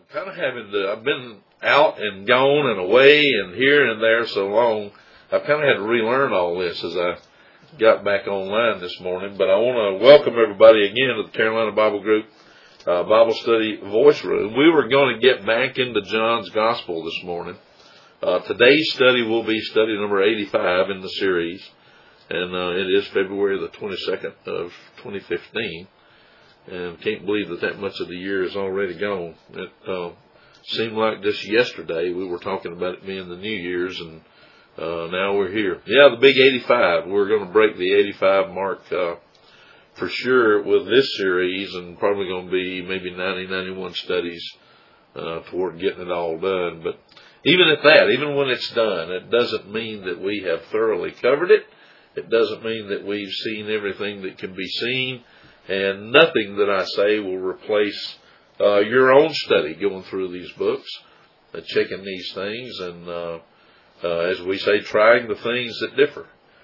kind of I've been out and gone and away and here and there so long, I've kind of had to relearn all this as I got back online this morning. But I want to welcome everybody again to the Carolina Bible Group Bible Study Voice Room. We were going to get back into John's Gospel this morning. Today's study will be study number 85 in the series, and it is February the 22nd of 2015. And can't believe that much of the year is already gone. It seemed like just yesterday we were talking about it being the New Year's, and now we're here. Yeah, the big 85. We're going to break the 85 mark for sure with this series, and probably going to be maybe 90, 91 studies toward getting it all done. But even at that, even when it's done, it doesn't mean that we have thoroughly covered it. It doesn't mean that we've seen everything that can be seen. And nothing that I say will replace your own study going through these books, checking these things, and as we say, trying the things that differ,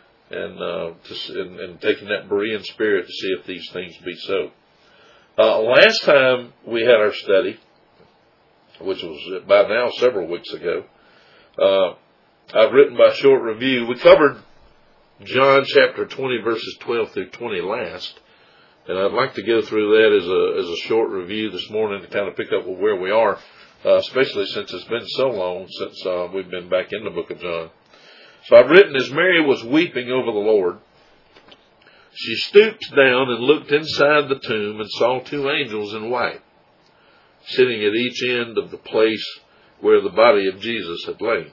and taking that Berean spirit to see if these things be so. Last time we had our study, which was by now several weeks ago, I've written by short review. We covered John chapter 20, verses 12 through 20 last. And I'd like to go through that as a short review this morning to kind of pick up with where we are, especially since it's been so long since we've been back in the book of John. So I've written, as Mary was weeping over the Lord, she stooped down and looked inside the tomb and saw two angels in white, sitting at each end of the place where the body of Jesus had lain.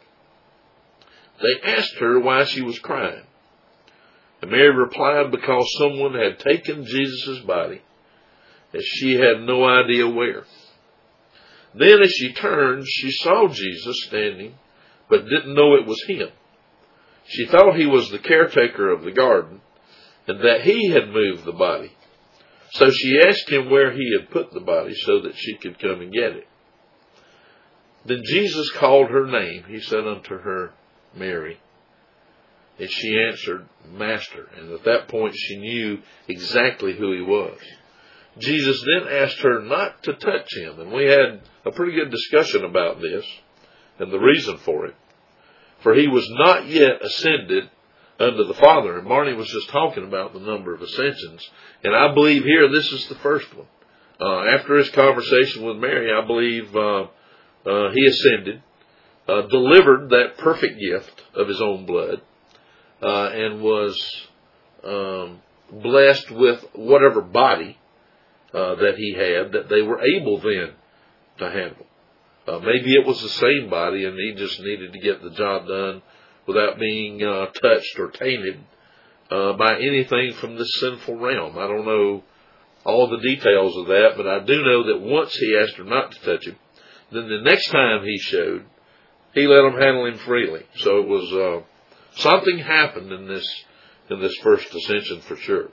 They asked her why she was crying. And Mary replied, because someone had taken Jesus' body, as she had no idea where. Then as she turned, she saw Jesus standing, but didn't know it was him. She thought he was the caretaker of the garden, and that he had moved the body. So she asked him where he had put the body, so that she could come and get it. Then Jesus called her name. He said unto her, Mary. And she answered, Master. And at that point she knew exactly who he was. Jesus then asked her not to touch him. And we had a pretty good discussion about this and the reason for it. For he was not yet ascended unto the Father. And Barney was just talking about the number of ascensions. And I believe here this is the first one. After his conversation with Mary, I believe he ascended, delivered that perfect gift of his own blood, and was blessed with whatever body that he had that they were able then to handle. Maybe it was the same body and he just needed to get the job done without being touched or tainted by anything from this sinful realm. I don't know all the details of that, but I do know that once he asked her not to touch him, then the next time he showed, he let them handle him freely. So it was something happened in this first ascension for sure.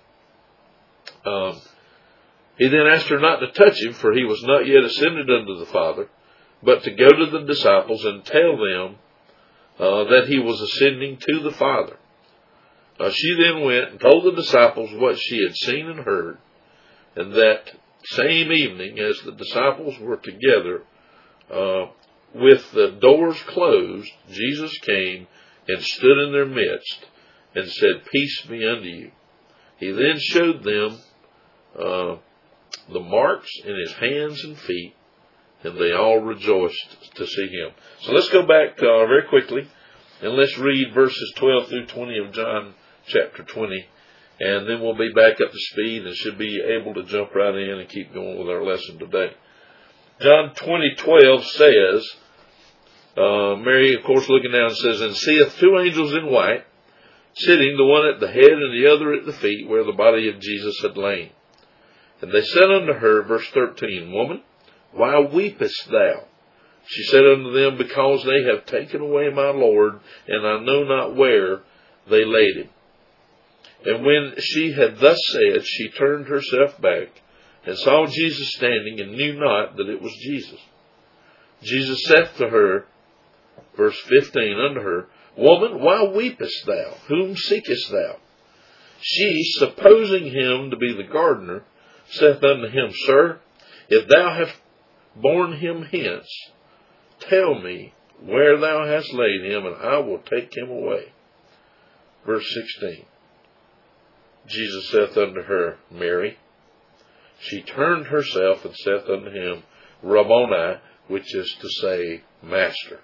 He then asked her not to touch him, for he was not yet ascended unto the Father, but to go to the disciples and tell them that he was ascending to the Father. She then went and told the disciples what she had seen and heard, and that same evening, as the disciples were together, with the doors closed, Jesus came and stood in their midst, and said, Peace be unto you. He then showed them the marks in his hands and feet, and they all rejoiced to see him. So let's go back very quickly, and let's read verses 12 through 20 of John chapter 20, and then we'll be back up to speed and should be able to jump right in and keep going with our lesson today. John 20:12 says, Mary, of course, looking down, says, And seeth two angels in white, sitting, the one at the head and the other at the feet, where the body of Jesus had lain. And they said unto her, verse 13, Woman, why weepest thou? She said unto them, Because they have taken away my Lord, and I know not where they laid him. And when she had thus said, she turned herself back, and saw Jesus standing, and knew not that it was Jesus. Jesus saith to her, verse 15, unto her, Woman, why weepest thou? Whom seekest thou? She, supposing him to be the gardener, saith unto him, Sir, if thou borne him hence, tell me where thou hast laid him, and I will take him away. Verse 16. Jesus saith unto her, Mary. She turned herself and saith unto him, Rabboni, which is to say, Master.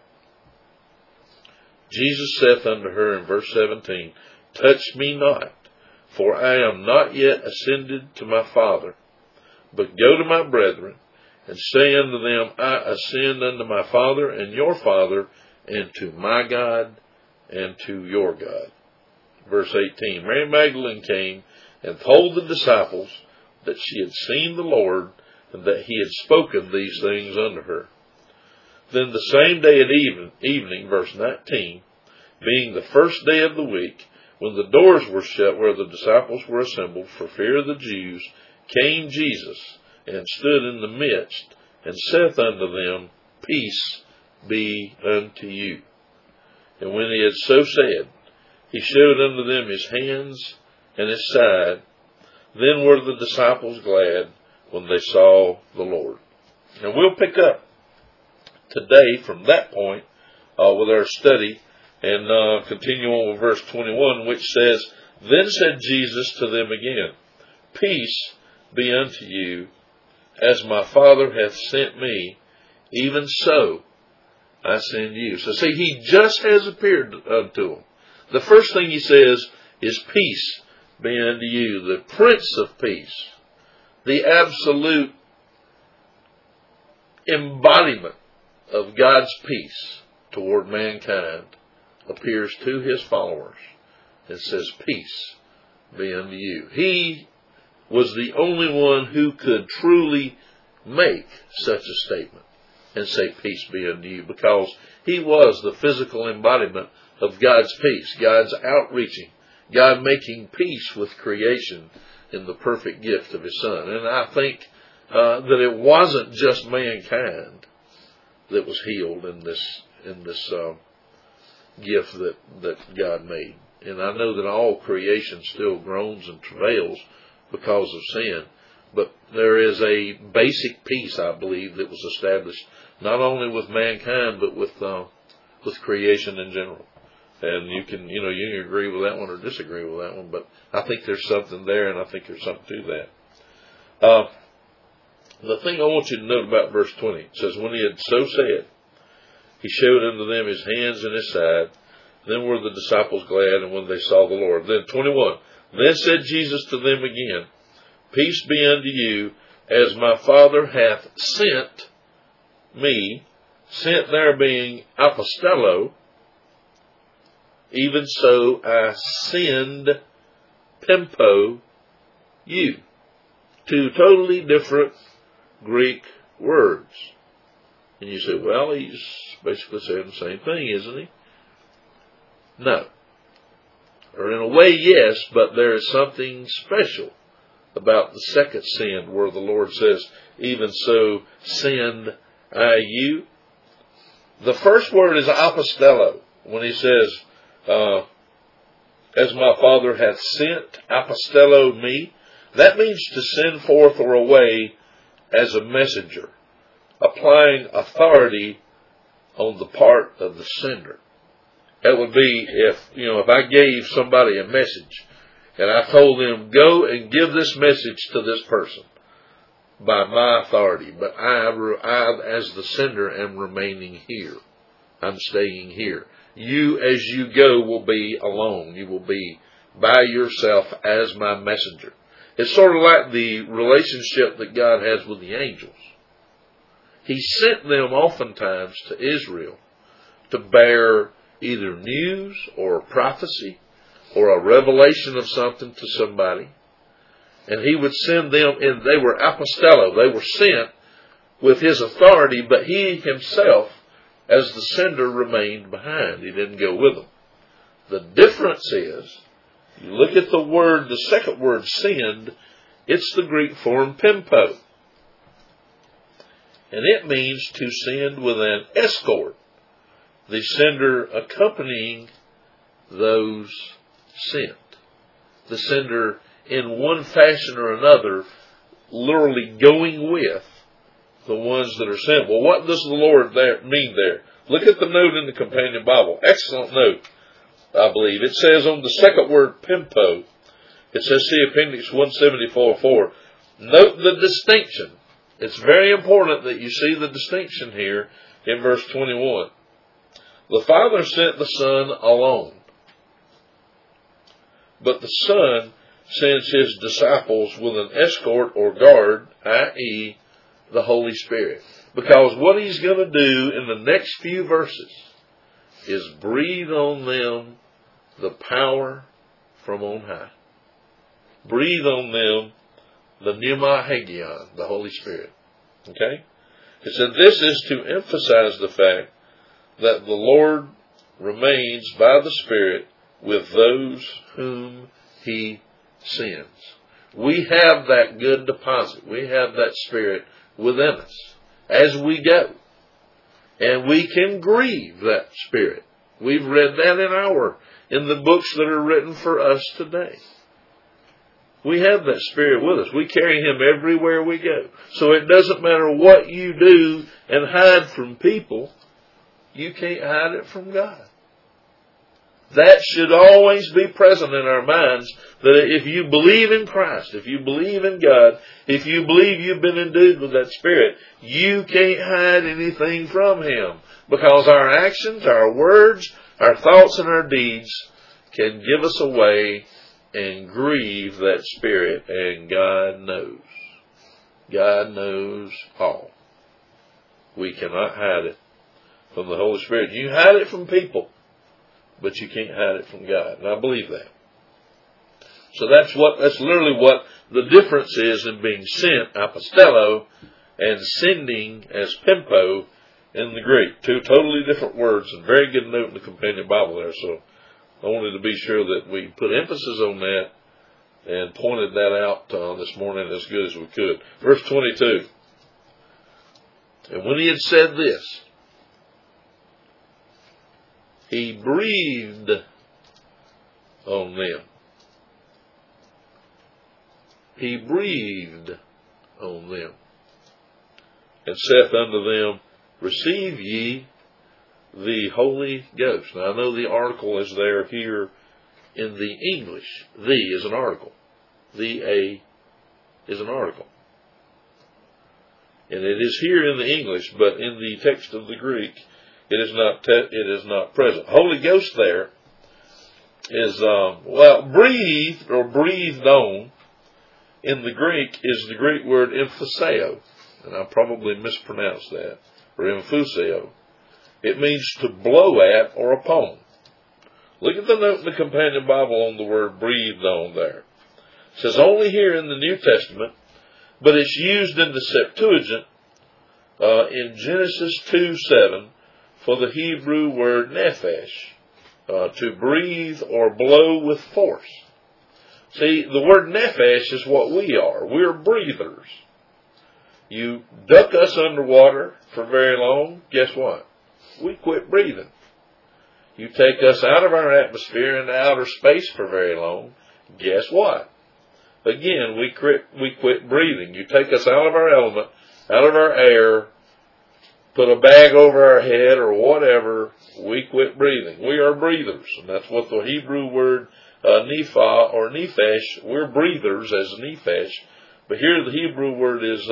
Jesus saith unto her in verse 17, Touch me not, for I am not yet ascended to my Father, but go to my brethren, and say unto them, I ascend unto my Father and your Father, and to my God and to your God. Verse 18, Mary Magdalene came and told the disciples that she had seen the Lord, and that he had spoken these things unto her. Then the same day at evening, verse 19, being the first day of the week, when the doors were shut where the disciples were assembled for fear of the Jews, came Jesus, and stood in the midst, and saith unto them, Peace be unto you. And when he had so said, he showed unto them his hands and his side. Then were the disciples glad when they saw the Lord. And we'll pick up today from that point with our study and continue on with verse 21, which says, Then said Jesus to them again, Peace be unto you, as my Father hath sent me, even so I send you. So see, he just has appeared unto them. The first thing he says is, Peace be unto you, the Prince of Peace, the absolute embodiment of God's peace toward mankind, appears to his followers and says, Peace be unto you. He was the only one who could truly make such a statement and say, Peace be unto you, because he was the physical embodiment of God's peace, God's outreaching, God making peace with creation in the perfect gift of his Son. And I think that it wasn't just mankind that was healed in this gift that God made. And I know that all creation still groans and travails because of sin, but there is a basic peace, I believe, that was established not only with mankind but with creation in general. And you can agree with that one or disagree with that one, but I think there's something there, and I think there's something to that. The thing I want you to note about verse 20, it says, When he had so said, he showed unto them his hands and his side. Then were the disciples glad, and when they saw the Lord. Then 21, Then said Jesus to them again, Peace be unto you, as my Father hath sent me, sent there being apostello, even so I send pimpo you. Two totally different Greek words. And you say, well, he's basically saying the same thing, isn't he? No. Or in a way, yes, but there is something special about the second send, where the Lord says, even so send I you. The first word is apostello. When he says, as my Father hath sent, apostello me, that means to send forth or away as a messenger, applying authority on the part of the sender. That would be if I gave somebody a message and I told them, go and give this message to this person by my authority, but I as the sender am remaining here. I'm staying here. You, as you go, will be alone. You will be by yourself as my messenger. It's sort of like the relationship that God has with the angels. He sent them oftentimes to Israel to bear either news or a prophecy or a revelation of something to somebody. And he would send them, and they were apostello. They were sent with his authority, but he himself, as the sender, remained behind. He didn't go with them. The difference is, you look at the word, the second word, send, it's the Greek form pimpo. And it means to send with an escort, the sender accompanying those sent. The sender, in one fashion or another, literally going with the ones that are sent. Well, what does the Lord mean there? Look at the note in the Companion Bible. Excellent note, I believe. It says on the second word, pimpo, it says, see Appendix 174.4. Note the distinction. It's very important that you see the distinction here in verse 21. The Father sent the Son alone, but the Son sends His disciples with an escort or guard, i.e., the Holy Spirit. Because what He's going to do in the next few verses is breathe on them the power from on high. Breathe on them the Pneuma Hagion, the Holy Spirit. Okay? It said this is to emphasize the fact that the Lord remains by the Spirit with those whom He sends. We have that good deposit. We have that Spirit within us as we go. And we can grieve that Spirit. We've read that in the books that are written for us today. We have that Spirit with us. We carry Him everywhere we go. So it doesn't matter what you do and hide from people, you can't hide it from God. That should always be present in our minds, that if you believe in Christ, if you believe in God, if you believe you've been endued with that Spirit, you can't hide anything from Him. Because our actions, our words, our thoughts, and our deeds can give us away and grieve that Spirit, and God knows. God knows all. We cannot hide it from the Holy Spirit. You hide it from people, but you can't hide it from God. And I believe that. So that's literally what the difference is in being sent, apostello, and sending as pimpo in the Greek. Two totally different words, and very good note in the Companion Bible there. So I wanted to be sure that we put emphasis on that and pointed that out this morning as good as we could. Verse 22. And when He had said this, He breathed on them. He breathed on them, and saith unto them, receive ye the Holy Ghost. Now I know the article is there here in the English. The is an article. The A is an article. And it is here in the English, but in the text of the Greek, it is not present. Holy Ghost there is, breathed or breathed on in the Greek is the Greek word emphuseo. And I probably mispronounced that. Or emphuseo. It means to blow at or upon. Look at the note in the Companion Bible on the word breathed on there. It says only here in the New Testament, but it's used in the Septuagint in Genesis 2:7 for the Hebrew word nephesh, to breathe or blow with force. See, the word nephesh is what we are. We're breathers. You duck us underwater for very long, guess what? We quit breathing. You take us out of our atmosphere into outer space for very long, guess what? Again, we quit breathing. You take us out of our element, out of our air, put a bag over our head or whatever, we quit breathing. We are breathers. And that's what the Hebrew word nepha or nephesh, we're breathers as nephesh. But here the Hebrew word is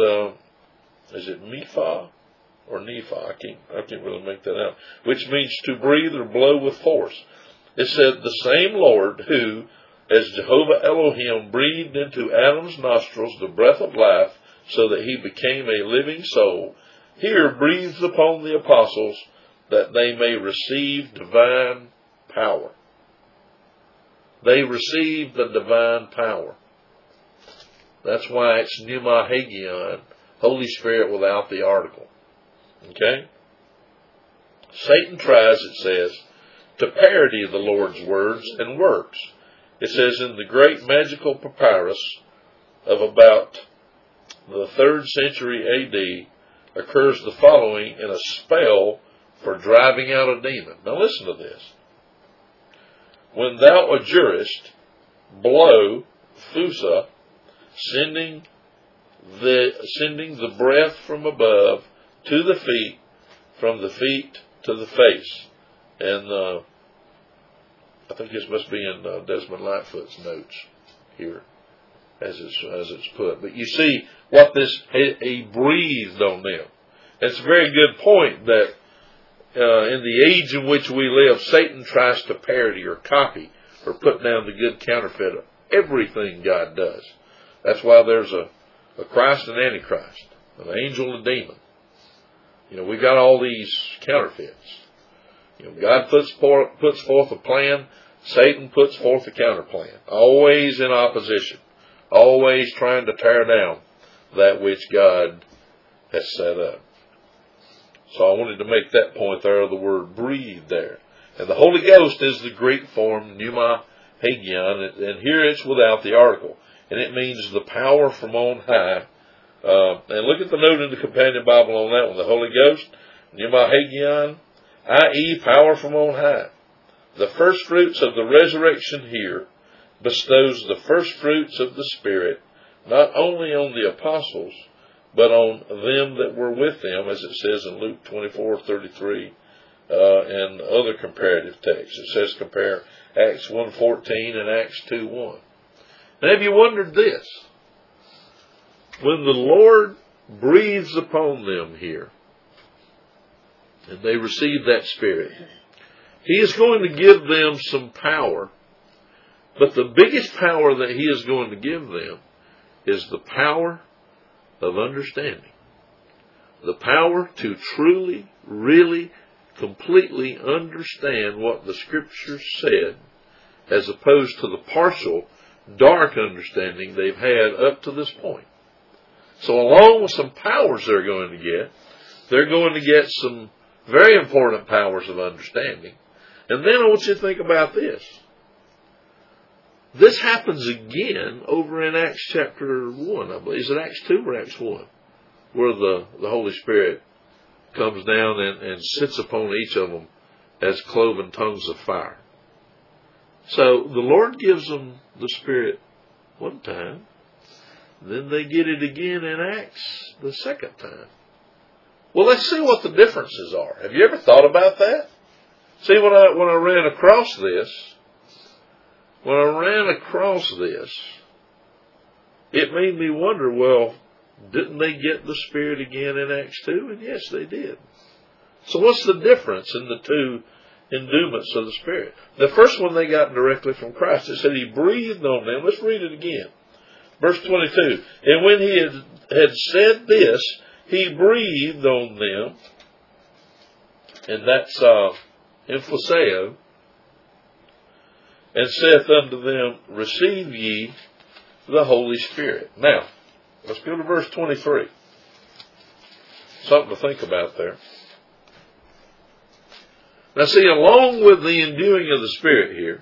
it mepha or nepha? I can't really make that out. Which means to breathe or blow with force. It said the same Lord who, as Jehovah Elohim, breathed into Adam's nostrils the breath of life so that he became a living soul, here breathes upon the apostles that they may receive divine power. They receive the divine power. That's why it's Pneuma Hagion, Holy Spirit without the article. Okay? Satan tries, it says, to parody the Lord's words and works. It says in the great magical papyrus of about the 3rd century A.D., occurs the following in a spell for driving out a demon. Now listen to this. When thou adjurest, blow, thusa, sending sending the breath from above to the feet, from the feet to the face. And I think this must be in Desmond Lightfoot's notes here, as it's put. But you see what this, he breathed on them. It's a very good point that in the age in which we live, Satan tries to parody or copy or put down the good counterfeit of everything God does. That's why there's a Christ and Antichrist, an angel and a demon. We've got all these counterfeits. God puts forth a plan, Satan puts forth a counter plan, always in opposition, always trying to tear down that which God has set up. So I wanted to make that point there of the word breathe there. And the Holy Ghost is the Greek form pneuma hagion, and here it's without the article. And it means the power from on high. And look at the note in the Companion Bible on that one. The Holy Ghost, pneuma hagion, i.e. power from on high. The first fruits of the resurrection here bestows the first fruits of the Spirit, not only on the apostles, but on them that were with them, as it says in Luke 24:33 and other comparative texts. It says compare Acts 1:14 and Acts 2:1. Now have you wondered this? When the Lord breathes upon them here, and they receive that Spirit, He is going to give them some power. But the biggest power that He is going to give them is the power of understanding. The power to truly, really, completely understand what the Scriptures said, as opposed to the partial, dark understanding they've had up to this point. So along with some powers they're going to get some very important powers of understanding. And then I want you to think about this. This happens again over in Acts chapter 1, I believe. Is it Acts 2 or Acts 1? Where the Holy Spirit comes down and sits upon each of them as cloven tongues of fire. So the Lord gives them the Spirit one time. Then they get it again in Acts the second time. Well, let's see what the differences are. Have you ever thought about that? See, when I ran across this, it made me wonder, well, didn't they get the Spirit again in Acts 2? And yes, they did. So what's the difference in the two endowments of the Spirit? The first one they got directly from Christ. It said He breathed on them. Let's read it again. Verse 22. And when He had said this, He breathed on them. And that's emphaseo. And saith unto them, receive ye the Holy Spirit. Now, let's go to verse 23. Something to think about there. Now see, along with the enduing of the Spirit here,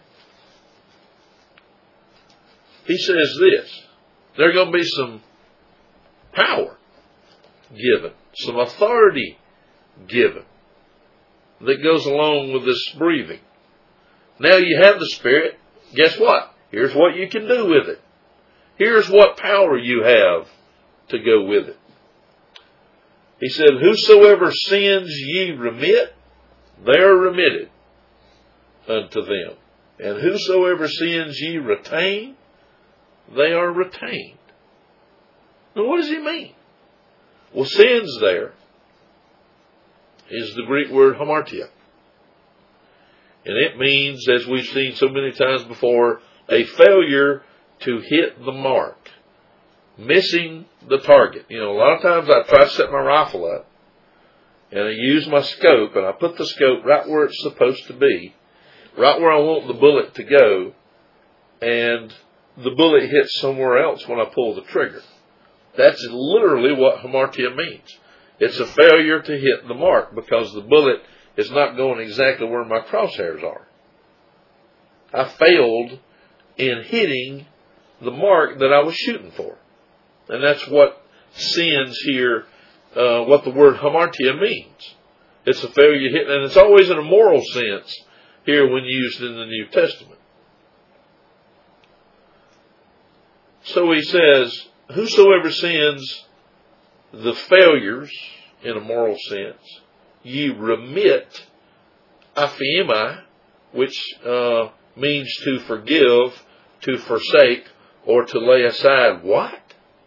He says this. There's going to be some power given, some authority given that goes along with this breathing. Now you have the Spirit. Guess what? Here's what you can do with it. Here's what power you have to go with it. He said, whosoever sins ye remit, they are remitted unto them. And whosoever sins ye retain, they are retained. Now what does he mean? Well, sins there is the Greek word hamartia. And it means, as we've seen so many times before, a failure to hit the mark. Missing the target. A lot of times I try to set my rifle up and I use my scope and I put the scope right where it's supposed to be, right where I want the bullet to go, and the bullet hits somewhere else when I pull the trigger. That's literally what hamartia means. It's a failure to hit the mark because the bullet is not going exactly where my crosshairs are. I failed in hitting the mark that I was shooting for. And that's what sins here, what the word hamartia means. It's a failure to hit, and it's always in a moral sense here when used in the New Testament. So he says, whosoever sins the failures, in a moral sense, ye remit, aphiemi, which means to forgive, to forsake, or to lay aside. What?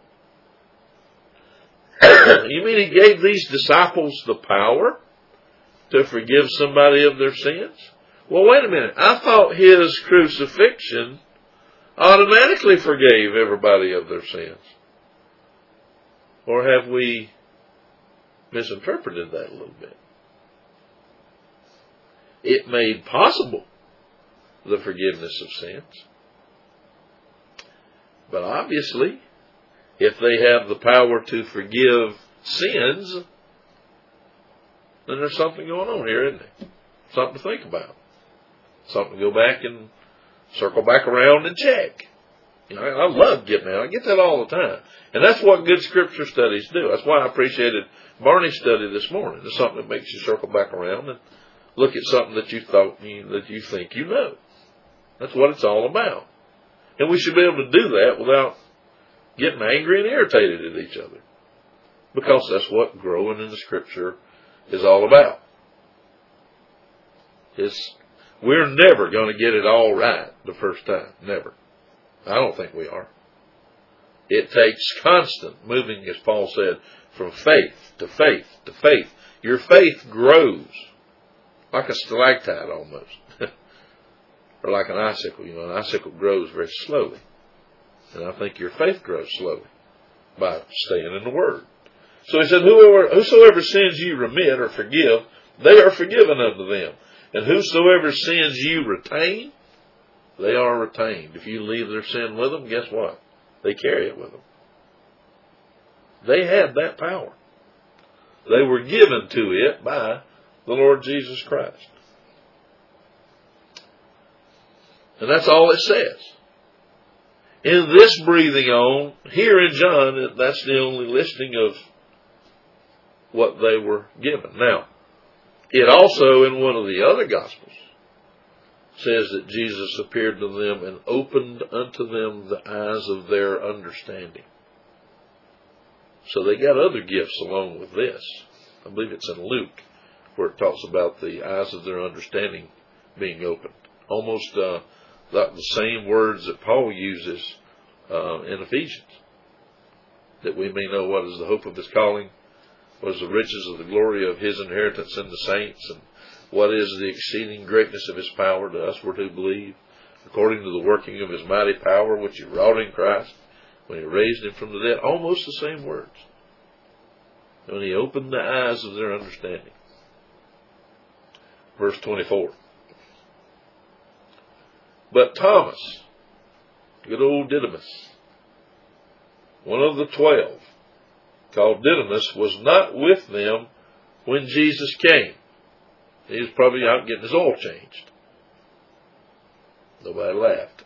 You mean he gave these disciples the power to forgive somebody of their sins? Well, wait a minute. I thought his crucifixion automatically forgave everybody of their sins. Or have we misinterpreted that a little bit? It made possible the forgiveness of sins. But obviously, if they have the power to forgive sins, then there's something going on here, isn't there? Something to think about. Something to go back and circle back around and check. You know, I love getting that. I get that all the time. And that's what good scripture studies do. That's why I appreciated Barney's study this morning. It's something that makes you circle back around and look at something that you think you know. That's what it's all about. And we should be able to do that without getting angry and irritated at each other. Because that's what growing in the scripture is all about. We're never going to get it all right the first time. Never. I don't think we are. It takes constant moving, as Paul said, from faith to faith to faith. Your faith grows like a stalactite almost. Or like an icicle. You know, an icicle grows very slowly. And I think your faith grows slowly by staying in the Word. So he said, whosoever sins you remit or forgive, they are forgiven unto them. And whosoever sins you retain, they are retained. If you leave their sin with them, guess what? They carry it with them. They had that power. They were given to it by the Lord Jesus Christ. And that's all it says. In this breathing on, here in John, that's the only listing of what they were given. Now, it also, in one of the other Gospels, says that Jesus appeared to them and opened unto them the eyes of their understanding. So they got other gifts along with this. I believe it's in Luke, where it talks about the eyes of their understanding being opened. Almost the same words that Paul uses in Ephesians. That we may know what is the hope of his calling, what is the riches of the glory of his inheritance in the saints, and what is the exceeding greatness of his power to us who believe, according to the working of his mighty power, which he wrought in Christ, when he raised him from the dead. Almost the same words. When he opened the eyes of their understanding. Verse 24. But Thomas, good old Didymus, one of the 12, called Didymus, was not with them when Jesus came. He was probably out getting his oil changed. Nobody laughed.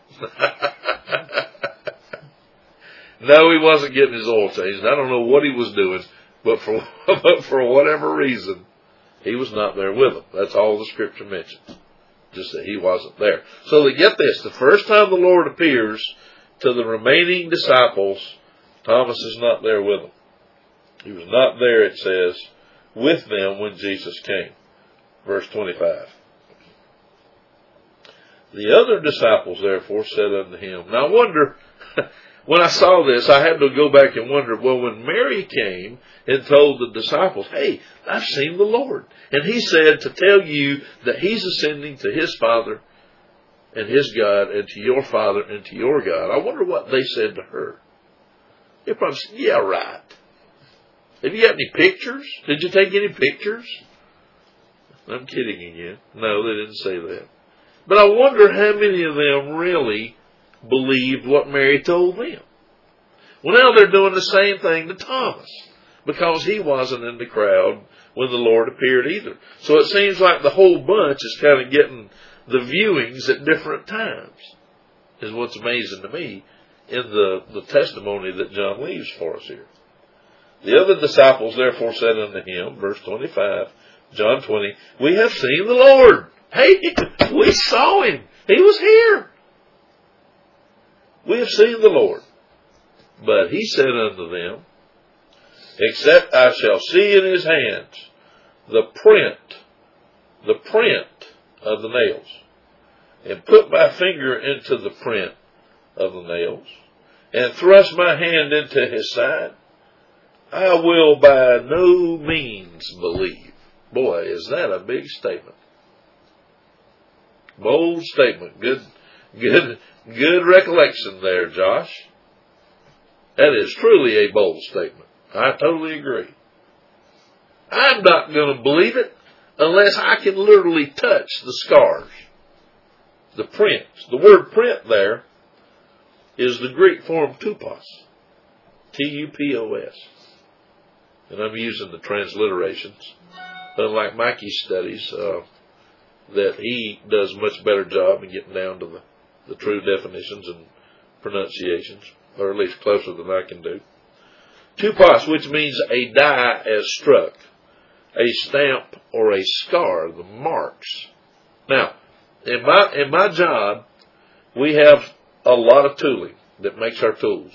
No, he wasn't getting his oil changed. I don't know what he was doing, but for whatever reason, he was not there with them. That's all the scripture mentions. Just that he wasn't there. So they get this. The first time the Lord appears to the remaining disciples, Thomas is not there with them. He was not there, it says, with them when Jesus came. Verse 25. The other disciples therefore said unto him. Now I wonder, when I saw this, I had to go back and wonder, well, when Mary came and told the disciples, hey, I've seen the Lord. And he said to tell you that he's ascending to his Father and his God and to your Father and to your God. I wonder what they said to her. They probably said, yeah, right. Have you got any pictures? Did you take any pictures? I'm kidding again. No, they didn't say that. But I wonder how many of them really believed what Mary told them. Well, now they're doing the same thing to Thomas, because he wasn't in the crowd when the Lord appeared either. So it seems like the whole bunch is kind of getting the viewings at different times, is what's amazing to me in the testimony that John leaves for us here. The other disciples therefore said unto him, verse 25, John 20, we have seen the Lord. Hey, we saw him. He was here. We have seen the Lord. But he said unto them, except I shall see in his hands the print of the nails, and put my finger into the print of the nails, and thrust my hand into his side, I will by no means believe. Boy, is that a big statement. Bold statement. Good recollection there, Josh. That is truly a bold statement. I totally agree. I'm not going to believe it unless I can literally touch the scars, the prints. The word print there is the Greek form tupos. T-U-P-O-S. And I'm using the transliterations. Unlike Mikey's studies, that he does a much better job in getting down to the true definitions and pronunciations, or at least closer than I can do. Tupos, which means a die as struck, a stamp or a scar, the marks. Now, in my job, we have a lot of tooling that makes our tools.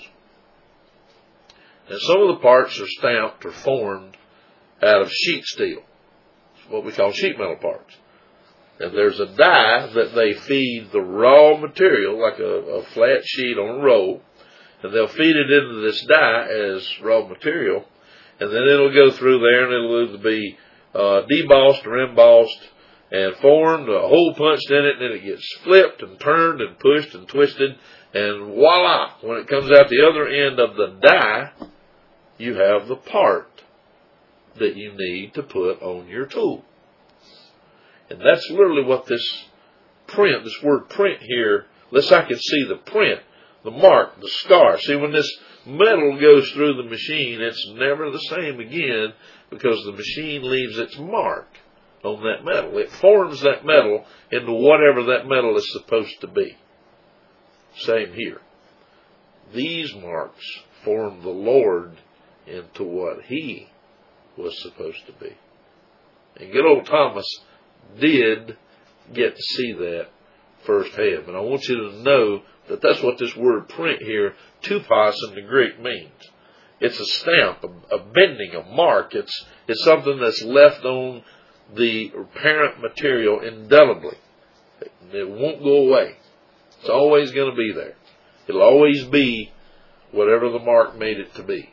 And some of the parts are stamped or formed out of sheet steel, what we call sheet metal parts. And there's a die that they feed the raw material, like a flat sheet on a roll, and they'll feed it into this die as raw material, and then it'll go through there and it'll either be debossed or embossed and formed, a hole punched in it, and then it gets flipped and turned and pushed and twisted, and voila! When it comes out the other end of the die, you have the part that you need to put on your tool. And that's literally what this print, this word print here, unless I can see the print, the mark, the scar. See, when this metal goes through the machine, it's never the same again because the machine leaves its mark on that metal. It forms that metal into whatever that metal is supposed to be. Same here. These marks form the Lord into what He was supposed to be. And good old Thomas did get to see that firsthand. And I want you to know that that's what this word print here, tupos in the Greek, means. It's a stamp, a bending, a mark. It's something that's left on the parent material indelibly. It won't go away. It's always going to be there. It'll always be whatever the mark made it to be.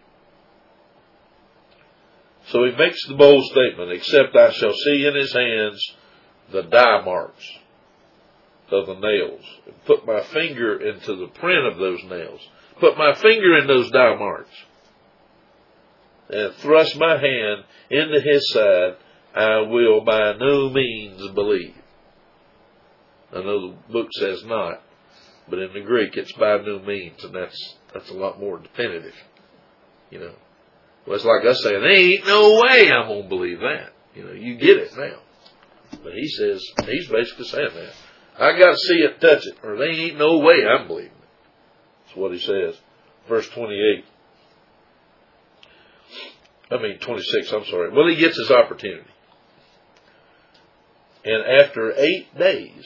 So he makes the bold statement, except I shall see in his hands the die marks of the nails, and put my finger into the print of those nails, put my finger in those die marks, and thrust my hand into his side, I will by no means believe. I know the book says not, but in the Greek it's by no means, and that's a lot more definitive. You know, well, it's like us saying, there ain't no way I'm going to believe that. You know, you get it now. But he says, he's basically saying that. I got to see it, touch it, or there ain't no way I'm believing it. That's what he says. Verse 26, I'm sorry. Well, he gets his opportunity. And after 8 days,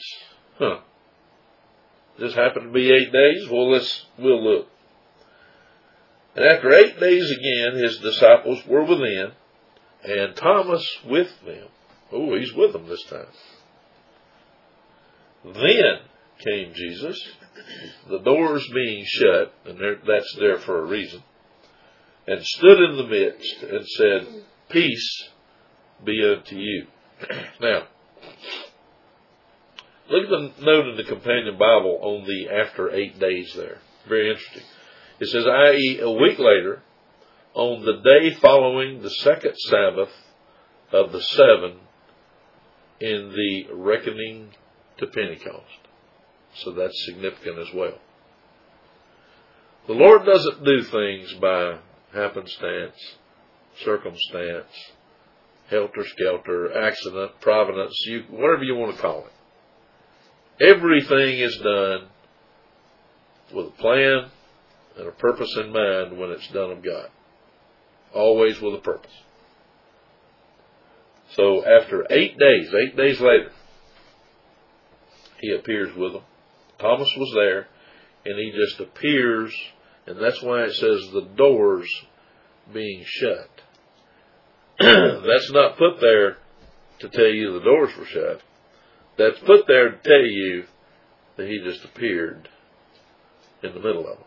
this happened to be 8 days? Well, we'll look. And after 8 days again, his disciples were within, and Thomas with them. Oh, he's with them this time. Then came Jesus, the doors being shut, and that's there for a reason, and stood in the midst and said, peace be unto you. Now, look at the note in the Companion Bible on the after 8 days there. Very interesting. It says, i.e., a week later, on the day following the second Sabbath of the 7 in the reckoning to Pentecost. So that's significant as well. The Lord doesn't do things by happenstance, circumstance, helter-skelter, accident, providence, whatever you want to call it. Everything is done with a plan and a purpose in mind when it's done of God. Always with a purpose. So after 8 days, 8 days later, he appears with them. Thomas was there, and he just appears And that's why it says the doors being shut. That's not put there to tell you the doors were shut. That's put there to tell you that he just appeared in the middle of them.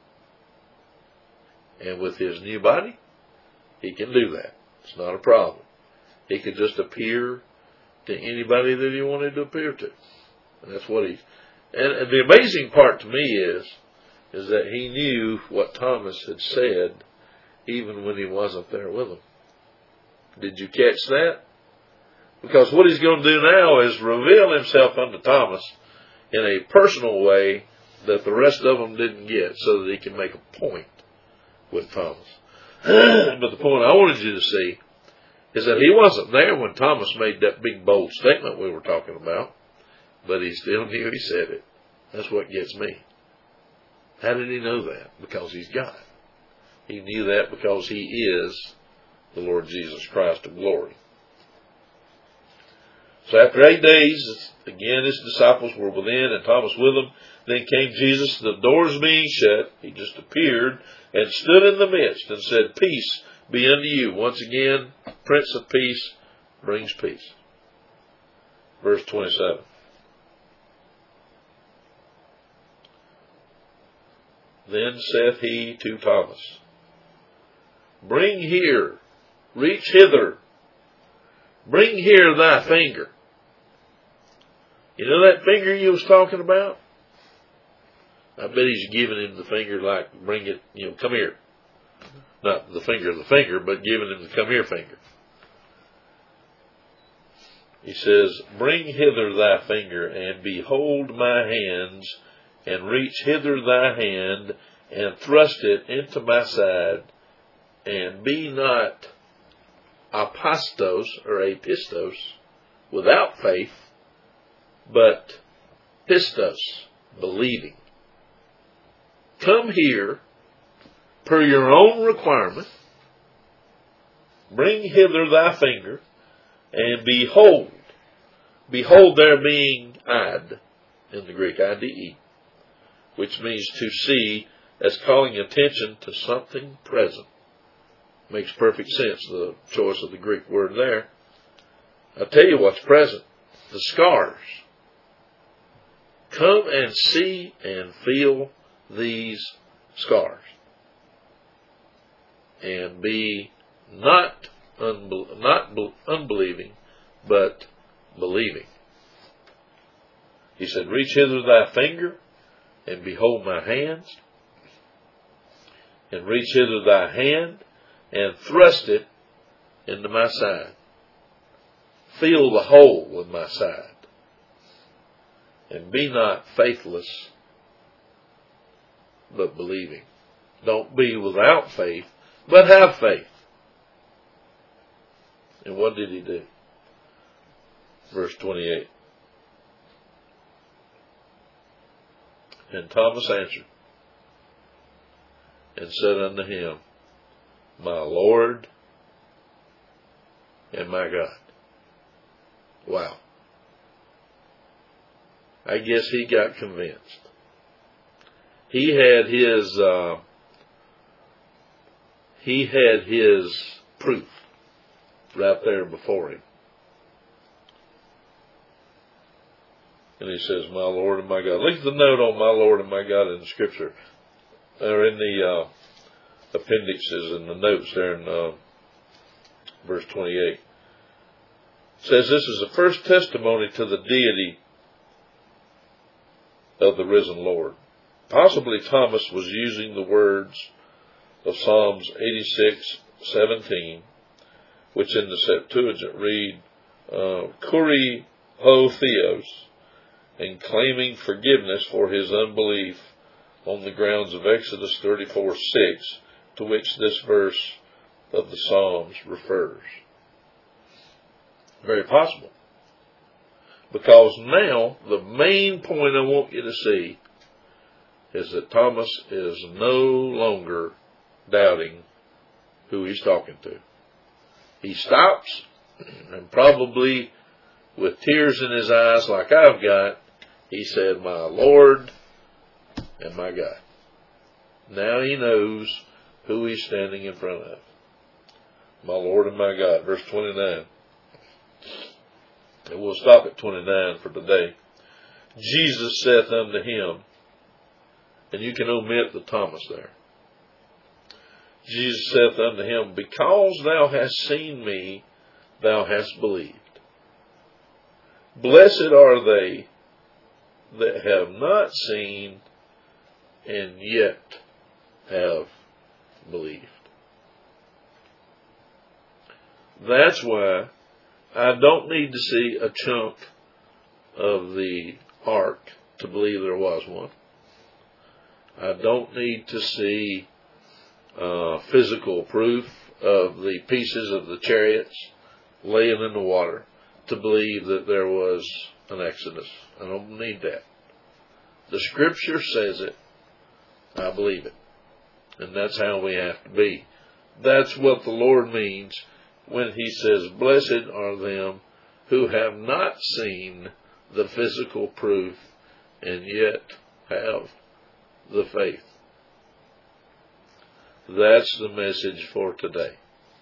And with his new body, he can do that. It's not a problem. He could just appear to anybody that he wanted to appear to. And that's what and the amazing part to me is that he knew what Thomas had said even when he wasn't there with him. Did you catch that? Because what he's going to do now is reveal himself unto Thomas in a personal way that the rest of them didn't get, so that he can make a point with Thomas. But the point I wanted you to see is that he wasn't there when Thomas made that big bold statement we were talking about, but he still knew he said it. That's what gets me. How did he know that? Because he's God. He knew that because he is the Lord Jesus Christ of glory. So after 8 days, again his disciples were within and Thomas with them. Then came Jesus, the doors being shut. He just appeared and stood in the midst and said, "Peace be unto you." Once again, Prince of Peace brings peace. Verse 27. Then saith he to Thomas, "Bring here, reach hither, bring here thy finger." You know that finger you was talking about? I bet he's giving him the finger like, bring it, come here. Not the finger, but giving him the come here finger. He says, "Bring hither thy finger, and behold my hands, and reach hither thy hand, and thrust it into my side, and be not apostos, or apistos, without faith, but pistos, believing. Come here, per your own requirement, bring hither thy finger, and behold." Behold there being id, in the Greek, ide, which means to see, as calling attention to something present. Makes perfect sense, the choice of the Greek word there. I'll tell you what's present. The scars. Come and see and feel these scars. And be not unbelieving, but believing. He said, "Reach hither thy finger, and behold my hands, and reach hither thy hand, and thrust it into my side. Feel the hole in my side. And be not faithless, but believing." Don't be without faith, but have faith. And what did he do? Verse 28. And Thomas answered and said unto him, "My Lord and my God." Wow. I guess he got convinced. He had his proof right there before him. And he says, "My Lord and my God." Look at the note on "my Lord and my God" in the Scripture. Or in the appendixes and the notes there in verse 28. It says this is the first testimony to the deity of the risen Lord. Possibly Thomas was using the words of Psalms 86:17, which in the Septuagint read, "Kuri ho theos," and claiming forgiveness for his unbelief on the grounds of Exodus 34:6, to which this verse of the Psalms refers. Very possible. Because now, the main point I want you to see is that Thomas is no longer doubting who he's talking to. He stops, and probably with tears in his eyes like I've got, he said, "My Lord and my God." Now he knows who he's standing in front of. My Lord and my God. Verse 29. And we'll stop at 29 for today. Jesus saith unto him, and you can omit the Thomas there. Jesus saith unto him, because thou hast seen me, thou hast believed. Blessed are they that have not seen and yet have believed. That's why I don't need to see a chunk of the ark to believe there was one. I don't need to see physical proof of the pieces of the chariots laying in the water to believe that there was an Exodus. I don't need that. The Scripture says it. I believe it. And that's how we have to be. That's what the Lord means when He says, blessed are them who have not seen the physical proof and yet have the faith. That's the message for today.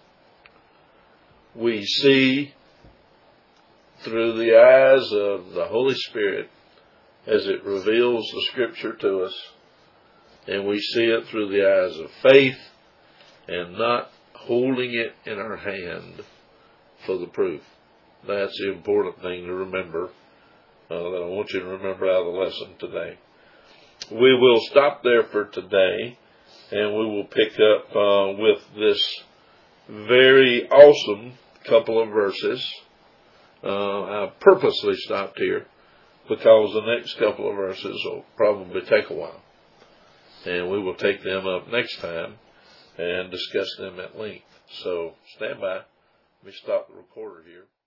We see through the eyes of the Holy Spirit as it reveals the Scripture to us, and we see it through the eyes of faith and not holding it in our hand for the proof. That's the important thing to remember, that I want you to remember out of the lesson today. We will stop there for today, and we will pick up with this very awesome couple of verses. I purposely stopped here because the next couple of verses will probably take a while. And we will take them up next time and discuss them at length. So stand by. Let me stop the recorder here.